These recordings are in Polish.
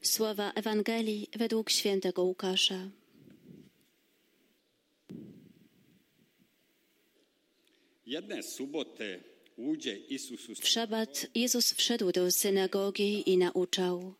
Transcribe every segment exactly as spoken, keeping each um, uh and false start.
Słowa Ewangelii według świętego Łukasza. W szabat Jezus wszedł do synagogi i nauczał.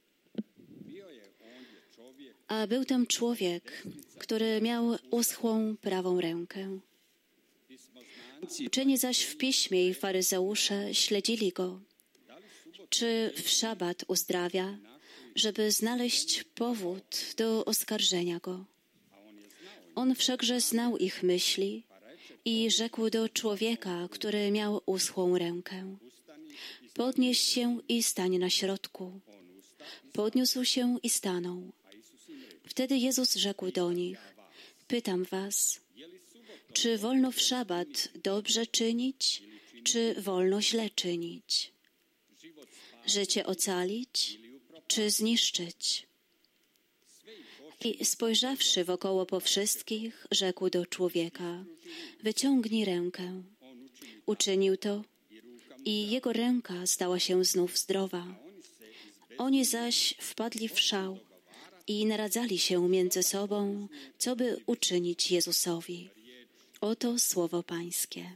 A był tam człowiek, który miał uschłą prawą rękę. Uczeni zaś w piśmie i faryzeusze śledzili go, czy w szabat uzdrawia, żeby znaleźć powód do oskarżenia go. On wszakże znał ich myśli i rzekł do człowieka, który miał uschłą rękę: podnieś się i stań na środku. Podniósł się i stanął. Wtedy Jezus rzekł do nich: pytam was, czy wolno w szabat dobrze czynić, czy wolno źle czynić? Życie ocalić, czy zniszczyć? I spojrzawszy wokoło po wszystkich, rzekł do człowieka: wyciągnij rękę. Uczynił to i jego ręka stała się znów zdrowa. Oni zaś wpadli w szał i naradzali się między sobą, co by uczynić Jezusowi. Oto słowo Pańskie.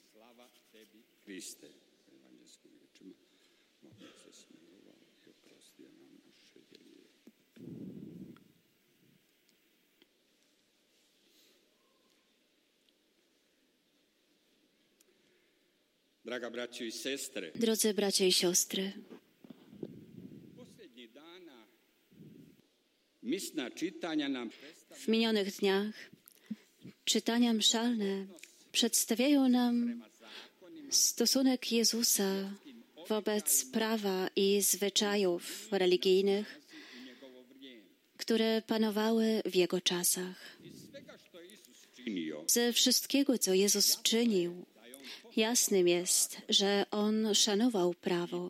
Drodzy bracia i siostry, w minionych dniach czytania mszalne przedstawiają nam stosunek Jezusa wobec prawa i zwyczajów religijnych, które panowały w Jego czasach. Ze wszystkiego, co Jezus czynił, jasnym jest, że On szanował prawo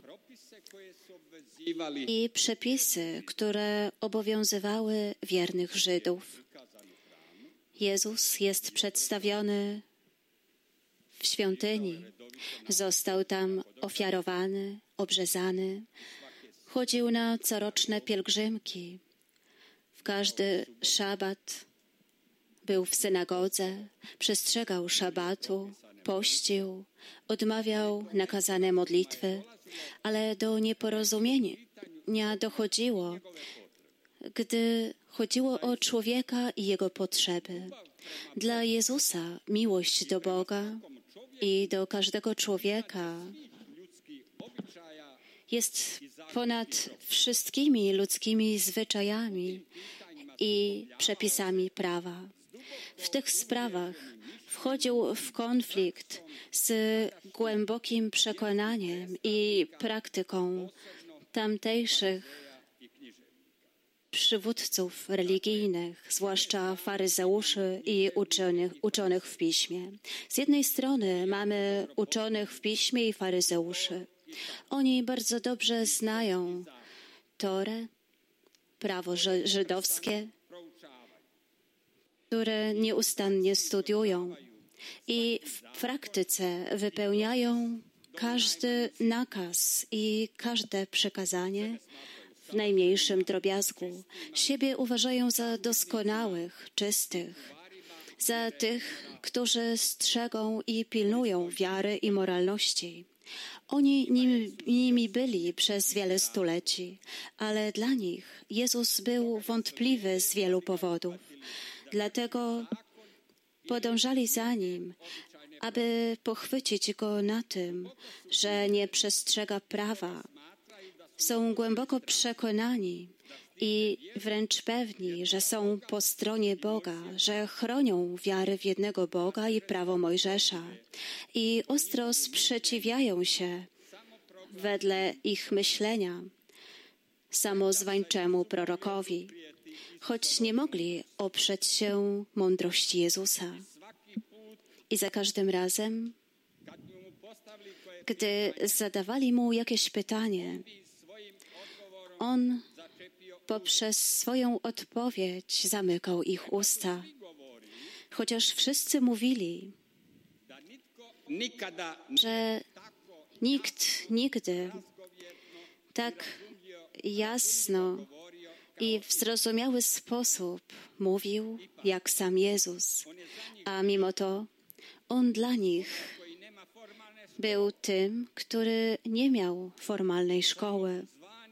i przepisy, które obowiązywały wiernych Żydów. Jezus jest przedstawiony w świątyni. Został tam ofiarowany, obrzezany. Chodził na coroczne pielgrzymki. W każdy szabat był w synagodze, przestrzegał szabatu, pościł, odmawiał nakazane modlitwy, ale do nieporozumienia dochodziło, gdy chodziło o człowieka i jego potrzeby. Dla Jezusa miłość do Boga i do każdego człowieka jest ponad wszystkimi ludzkimi zwyczajami i przepisami prawa. W tych sprawach wchodził w konflikt z głębokim przekonaniem i praktyką tamtejszych przywódców religijnych, zwłaszcza faryzeuszy i uczonych, uczonych w piśmie. Z jednej strony mamy uczonych w piśmie i faryzeuszy. Oni bardzo dobrze znają Torę, prawo żydowskie, które nieustannie studiują i w praktyce wypełniają każdy nakaz i każde przekazanie w najmniejszym drobiazgu. Siebie uważają za doskonałych, czystych, za tych, którzy strzegą i pilnują wiary i moralności. Oni nimi, nimi byli przez wiele stuleci, ale dla nich Jezus był wątpliwy z wielu powodów. Dlatego podążali za Nim, aby pochwycić Go na tym, że nie przestrzega prawa. Są głęboko przekonani i wręcz pewni, że są po stronie Boga, że chronią wiarę w jednego Boga i prawo Mojżesza i ostro sprzeciwiają się, wedle ich myślenia, samozwańczemu prorokowi, choć nie mogli oprzeć się mądrości Jezusa. I za każdym razem, gdy zadawali Mu jakieś pytanie, On poprzez swoją odpowiedź zamykał ich usta. Chociaż wszyscy mówili, że nikt nigdy tak jasno i w zrozumiały sposób mówił, jak sam Jezus. A mimo to On dla nich był tym, który nie miał formalnej szkoły.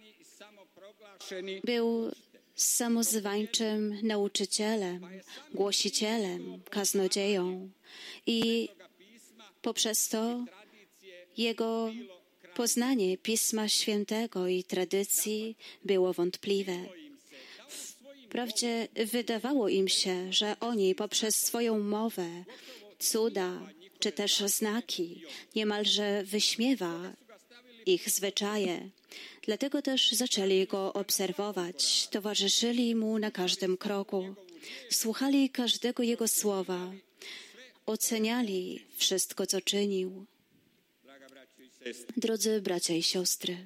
Był samozwańczym nauczycielem, głosicielem, kaznodzieją i poprzez to jego poznanie Pisma Świętego i tradycji było wątpliwe. Wprawdzie wydawało im się, że oni poprzez swoją mowę, cuda czy też znaki niemalże wyśmiewa ich zwyczaje. Dlatego też zaczęli Go obserwować, towarzyszyli Mu na każdym kroku, słuchali każdego Jego słowa, oceniali wszystko, co czynił. Drodzy bracia i siostry,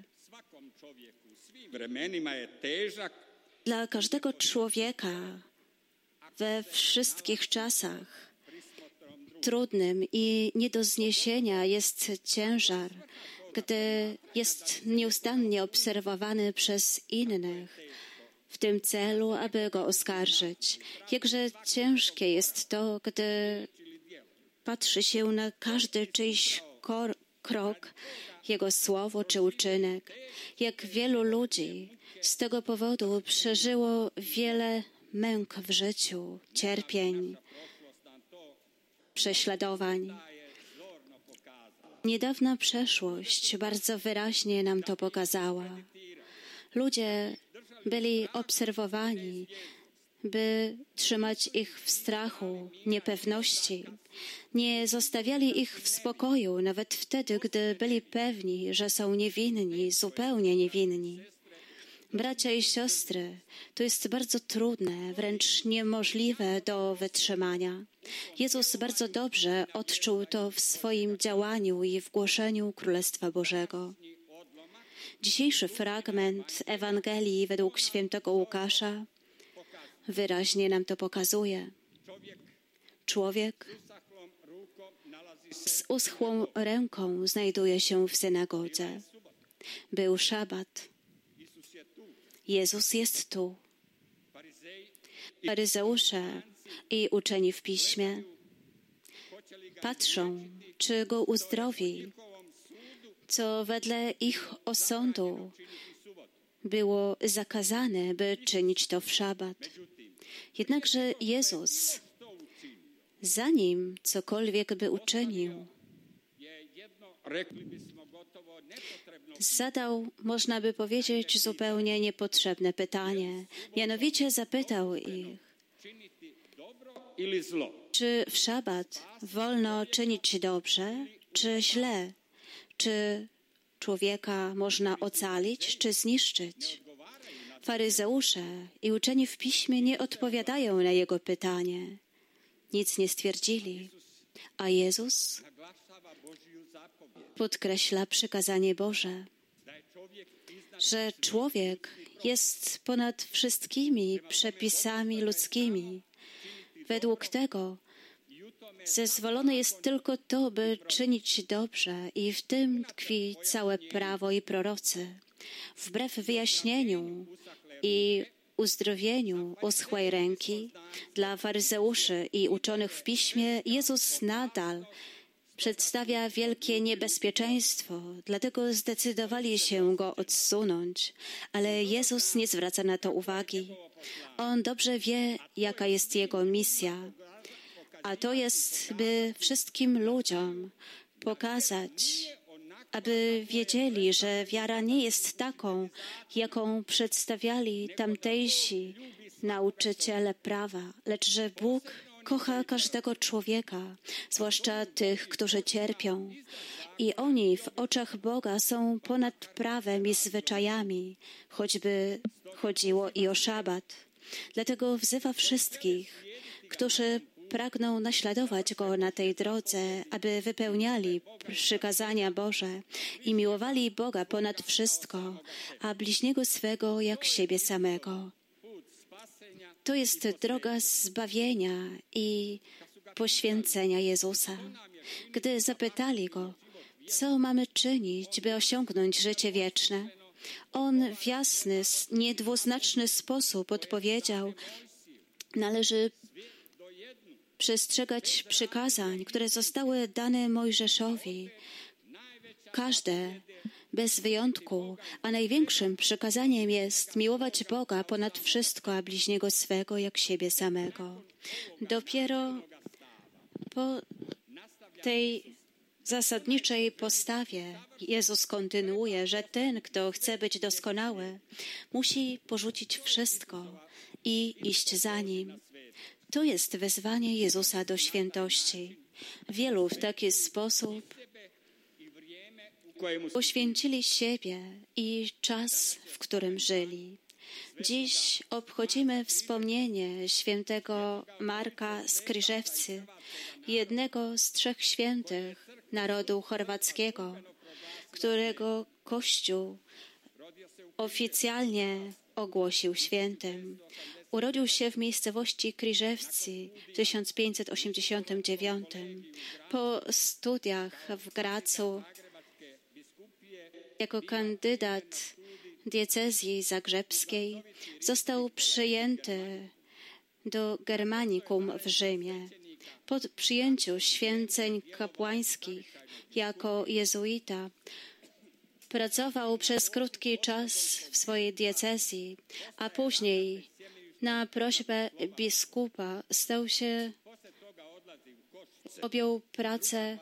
dla każdego człowieka we wszystkich czasach trudnym i nie do zniesienia jest ciężar, gdy jest nieustannie obserwowany przez innych w tym celu, aby go oskarżyć. Jakże ciężkie jest to, gdy patrzy się na każdy czyjś kor- krok, jego słowo czy uczynek. Jak wielu ludzi z tego powodu przeżyło wiele męk w życiu, cierpień, prześladowań. Niedawna przeszłość bardzo wyraźnie nam to pokazała. Ludzie byli obserwowani, by trzymać ich w strachu, niepewności. Nie zostawiali ich w spokoju, nawet wtedy, gdy byli pewni, że są niewinni, zupełnie niewinni. Bracia i siostry, to jest bardzo trudne, wręcz niemożliwe do wytrzymania. Jezus bardzo dobrze odczuł to w swoim działaniu i w głoszeniu Królestwa Bożego. Dzisiejszy fragment Ewangelii według świętego Łukasza wyraźnie nam to pokazuje. Człowiek z uschłą ręką znajduje się w synagodze. Był szabat. Jezus jest tu. Faryzeusze i uczeni w piśmie patrzą, czy go uzdrowi, co wedle ich osądu było zakazane, by czynić to w szabat. Jednakże Jezus, zanim cokolwiek by uczynił, zadał, można by powiedzieć, zupełnie niepotrzebne pytanie. Mianowicie zapytał ich, czy w szabat wolno czynić dobrze, czy źle? Czy człowieka można ocalić, czy zniszczyć? Faryzeusze i uczeni w piśmie nie odpowiadają na jego pytanie. Nic nie stwierdzili. A Jezus podkreśla przykazanie Boże, że człowiek jest ponad wszystkimi przepisami ludzkimi. Według tego zezwolone jest tylko to, by czynić dobrze i w tym tkwi całe prawo i prorocy. Wbrew wyjaśnieniu i uzdrowieniu uschłej ręki dla faryzeuszy i uczonych w piśmie, Jezus nadal przedstawia wielkie niebezpieczeństwo, dlatego zdecydowali się go odsunąć. Ale Jezus nie zwraca na to uwagi. On dobrze wie, jaka jest jego misja, a to jest, by wszystkim ludziom pokazać, aby wiedzieli, że wiara nie jest taką, jaką przedstawiali tamtejsi nauczyciele prawa, lecz że Bóg kocha każdego człowieka, zwłaszcza tych, którzy cierpią. I oni w oczach Boga są ponad prawem i zwyczajami, choćby chodziło i o szabat. Dlatego wzywa wszystkich, którzy pragną naśladować Go na tej drodze, aby wypełniali przykazania Boże i miłowali Boga ponad wszystko, a bliźniego swego jak siebie samego. To jest droga zbawienia i poświęcenia Jezusa. Gdy zapytali Go, co mamy czynić, by osiągnąć życie wieczne, On w jasny, niedwuznaczny sposób odpowiedział: należy przestrzegać przykazań, które zostały dane Mojżeszowi. Każde, bez wyjątku, a największym przykazaniem jest miłować Boga ponad wszystko, a bliźniego swego jak siebie samego. Dopiero po tej zasadniczej postawie Jezus kontynuuje, że ten, kto chce być doskonały, musi porzucić wszystko i iść za Nim. To jest wezwanie Jezusa do świętości. Wielu w taki sposób poświęcili siebie i czas, w którym żyli. Dziś obchodzimy wspomnienie świętego Marka z Kryżewcy, jednego z trzech świętych narodu chorwackiego, którego Kościół oficjalnie ogłosił świętym. Urodził się w miejscowości Kryżewcy w tysiąc pięćset osiemdziesiątym dziewiątym. Po studiach w Gracu jako kandydat diecezji zagrzebskiej został przyjęty do Germanicum w Rzymie. Po przyjęciu święceń kapłańskich jako jezuita pracował przez krótki czas w swojej diecezji, a później na prośbę biskupa stał się, objął pracę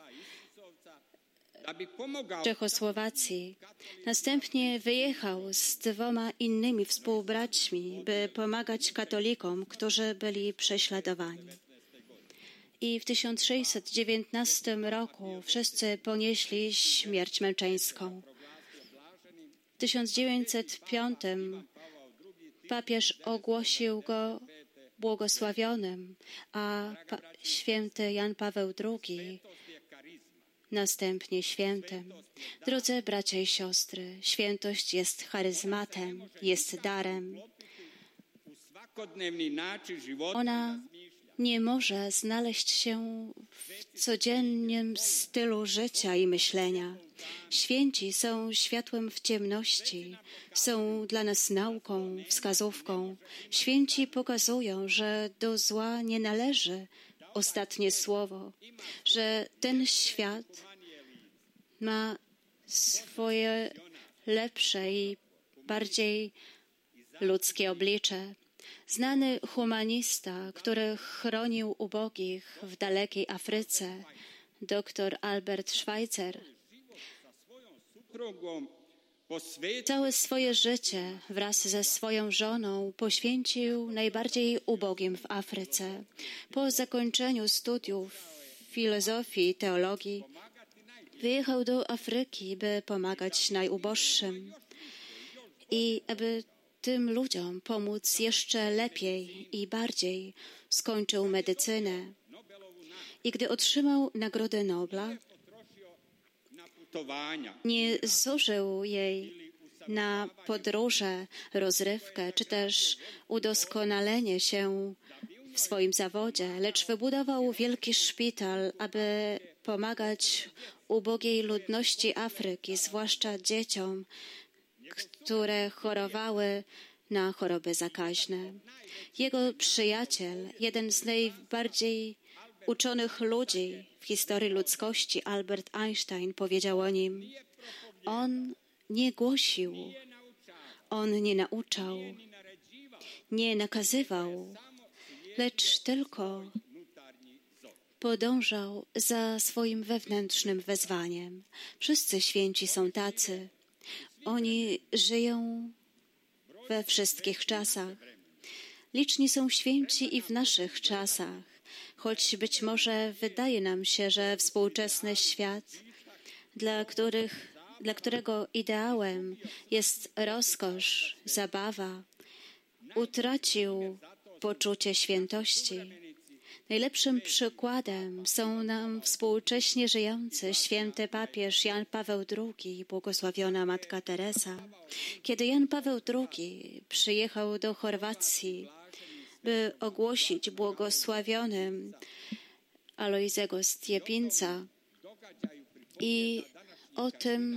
w Czechosłowacji. Następnie wyjechał z dwoma innymi współbraćmi, by pomagać katolikom, którzy byli prześladowani. I w tysiąc sześćset dziewiętnastym roku wszyscy ponieśli śmierć męczeńską. W tysiąc dziewięćset piątym papież ogłosił go błogosławionym, a pa- święty Jan Paweł drugi następnie świętym. Drodzy bracia i siostry, świętość jest charyzmatem, jest darem. Ona nie może znaleźć się w codziennym stylu życia i myślenia. Święci są światłem w ciemności, są dla nas nauką, wskazówką. Święci pokazują, że do zła nie należy ostatnie słowo, że ten świat ma swoje lepsze i bardziej ludzkie oblicze. Znany humanista, który chronił ubogich w dalekiej Afryce, dr Albert Schweitzer, całe swoje życie wraz ze swoją żoną poświęcił najbardziej ubogim w Afryce. Po zakończeniu studiów filozofii i teologii wyjechał do Afryki, by pomagać najuboższym i aby tym ludziom pomóc jeszcze lepiej i bardziej. Skończył medycynę i gdy otrzymał Nagrodę Nobla, nie zużył jej na podróże, rozrywkę, czy też udoskonalenie się w swoim zawodzie, lecz wybudował wielki szpital, aby pomagać ubogiej ludności Afryki, zwłaszcza dzieciom, które chorowały na choroby zakaźne. Jego przyjaciel, jeden z najbardziej uczonych ludzi w historii ludzkości, Albert Einstein, powiedział o nim: on nie głosił, on nie nauczał, nie nakazywał, lecz tylko podążał za swoim wewnętrznym wezwaniem. Wszyscy święci są tacy. Oni żyją we wszystkich czasach. Liczni są święci i w naszych czasach, choć być może wydaje nam się, że współczesny świat, dla, których, dla którego ideałem jest rozkosz, zabawa, utracił poczucie świętości. Najlepszym przykładem są nam współcześnie żyjący święty papież Jan Paweł drugi i błogosławiona Matka Teresa. Kiedy Jan Paweł drugi przyjechał do Chorwacji, by ogłosić błogosławionym Alojzego Stjepinca i o tym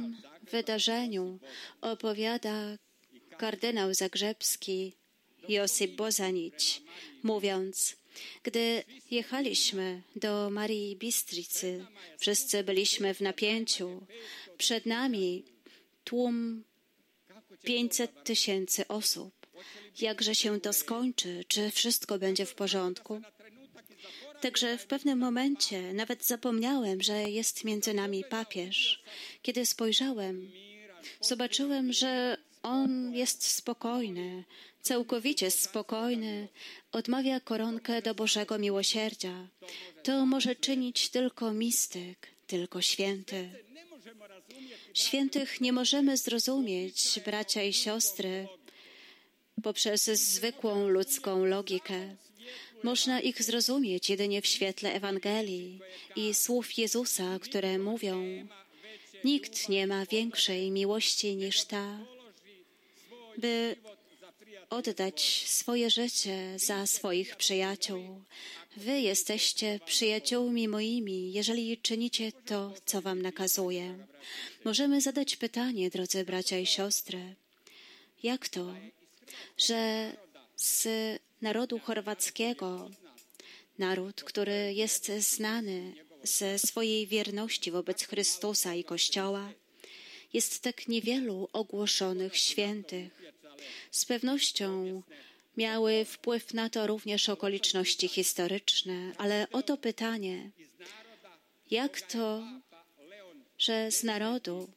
wydarzeniu opowiada kardynał zagrzebski Josip Bozanić, mówiąc: gdy jechaliśmy do Marii Bistricy, wszyscy byliśmy w napięciu. Przed nami tłum pięćset tysięcy osób. Jakże się to skończy? Czy wszystko będzie w porządku? Także w pewnym momencie nawet zapomniałem, że jest między nami papież. Kiedy spojrzałem, zobaczyłem, że on jest spokojny, całkowicie spokojny, odmawia koronkę do Bożego miłosierdzia. To może czynić tylko mistyk, tylko święty. Świętych nie możemy zrozumieć, bracia i siostry, poprzez zwykłą ludzką logikę. Można ich zrozumieć jedynie w świetle Ewangelii i słów Jezusa, które mówią: nikt nie ma większej miłości niż ta, by oddać swoje życie za swoich przyjaciół. Wy jesteście przyjaciółmi moimi, jeżeli czynicie to, co wam nakazuję. Możemy zadać pytanie, drodzy bracia i siostry, jak to, że z narodu chorwackiego, naród, który jest znany ze swojej wierności wobec Chrystusa i Kościoła, jest tak niewielu ogłoszonych świętych. Z pewnością miały wpływ na to również okoliczności historyczne, ale oto pytanie, jak to, że z narodu,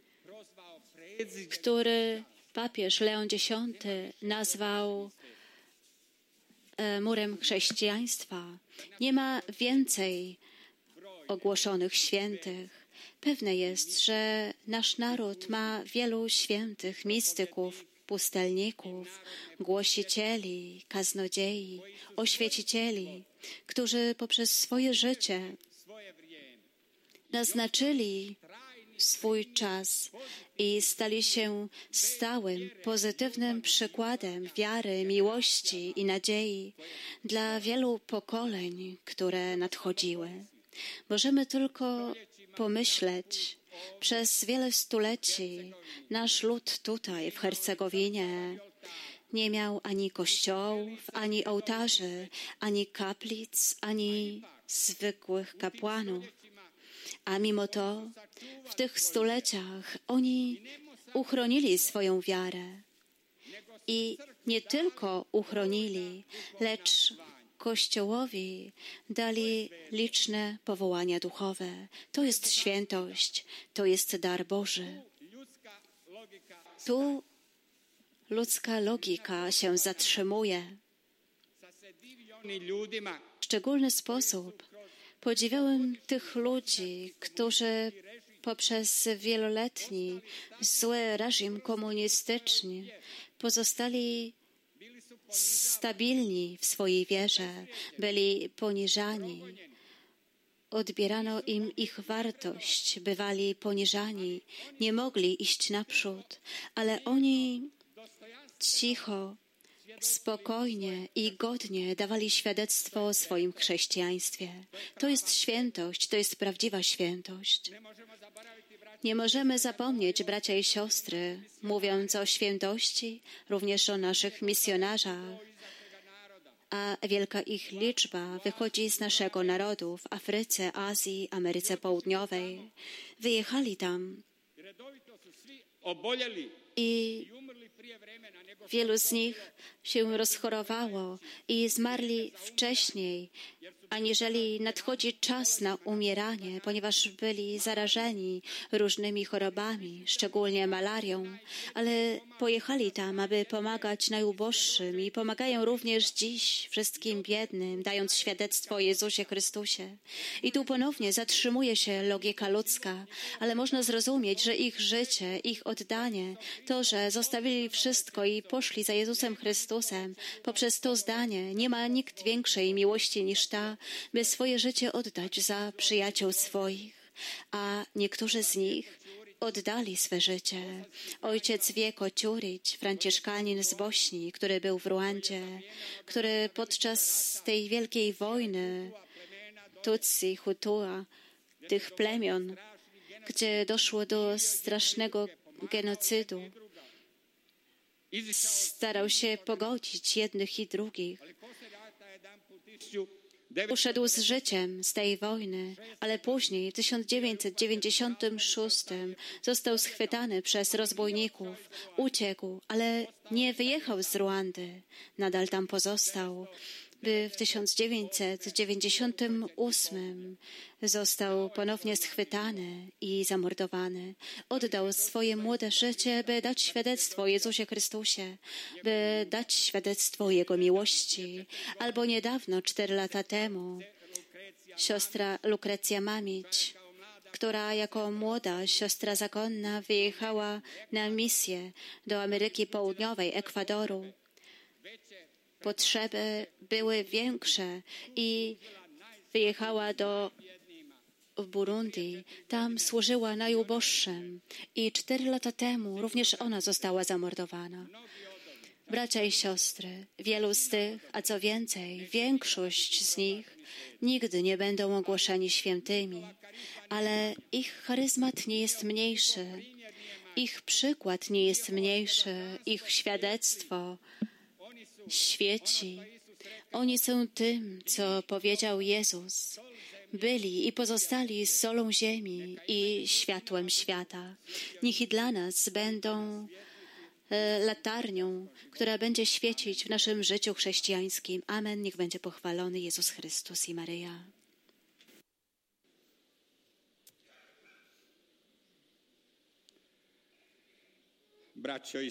który papież Leon Dziesiąty nazwał e, murem chrześcijaństwa, nie ma więcej ogłoszonych świętych. Pewne jest, że nasz naród ma wielu świętych mistyków, pustelników, głosicieli, kaznodziei, oświecicieli, którzy poprzez swoje życie naznaczyli swój czas i stali się stałym, pozytywnym przykładem wiary, miłości i nadziei dla wielu pokoleń, które nadchodziły. Możemy tylko pomyśleć, przez wiele stuleci nasz lud tutaj w Hercegowinie nie miał ani kościołów, ani ołtarzy, ani kaplic, ani zwykłych kapłanów. A mimo to w tych stuleciach oni uchronili swoją wiarę. I nie tylko uchronili, lecz Kościołowi dali liczne powołania duchowe. To jest świętość, to jest dar Boży. Tu ludzka logika się zatrzymuje. W szczególny sposób podziwiałem tych ludzi, którzy poprzez wieloletni zły reżim komunistyczny pozostali stabilni w swojej wierze, byli poniżani. Odbierano im ich wartość, bywali poniżani, nie mogli iść naprzód, ale oni cicho, spokojnie i godnie dawali świadectwo o swoim chrześcijaństwie. To jest świętość, to jest prawdziwa świętość. Nie możemy zapomnieć, bracia i siostry, mówiąc o świętości, również o naszych misjonarzach, a wielka ich liczba wychodzi z naszego narodu w Afryce, Azji, Ameryce Południowej. Wyjechali tam i wielu z nich się rozchorowało i zmarli wcześniej, aniżeli nadchodzi czas na umieranie, ponieważ byli zarażeni różnymi chorobami, szczególnie malarią, ale pojechali tam, aby pomagać najuboższym i pomagają również dziś wszystkim biednym, dając świadectwo o Jezusie Chrystusie. I tu ponownie zatrzymuje się logika ludzka, ale można zrozumieć, że ich życie, ich oddanie, to, że zostawili wszystko i poszli za Jezusem Chrystusem, poprzez to zdanie nie ma nikt większej miłości niż ta, by swoje życie oddać za przyjaciół swoich. A niektórzy z nich oddali swe życie. Ojciec Wieko Ciurić, franciszkanin z Bośni, który był w Ruandzie, który podczas tej wielkiej wojny Tutsi, Hutua, tych plemion, gdzie doszło do strasznego genocydu. Starał się pogodzić jednych i drugich. Uszedł z życiem z tej wojny, ale później, w tysiąc dziewięćset dziewięćdziesiątym szóstym został schwytany przez rozbójników, uciekł, ale nie wyjechał z Ruandy. Nadal tam pozostał, by w tysiąc dziewięćset dziewięćdziesiątym ósmym został ponownie schwytany i zamordowany. Oddał swoje młode życie, by dać świadectwo o Jezusie Chrystusie, by dać świadectwo o Jego miłości. Albo niedawno, cztery lata temu, siostra Lukrecja Mamić, która jako młoda siostra zakonna wyjechała na misję do Ameryki Południowej, Ekwadoru. Potrzeby były większe i wyjechała do Burundi. Tam służyła najuboższym i cztery lata temu również ona została zamordowana. Bracia i siostry, wielu z tych, a co więcej, większość z nich nigdy nie będą ogłoszeni świętymi, ale ich charyzmat nie jest mniejszy, ich przykład nie jest mniejszy, ich świadectwo świeci. Oni są tym, co powiedział Jezus. Byli i pozostali solą ziemi i światłem świata. Niech i dla nas będą e, latarnią, która będzie świecić w naszym życiu chrześcijańskim. Amen. Niech będzie pochwalony Jezus Chrystus i Maryja. Braccio i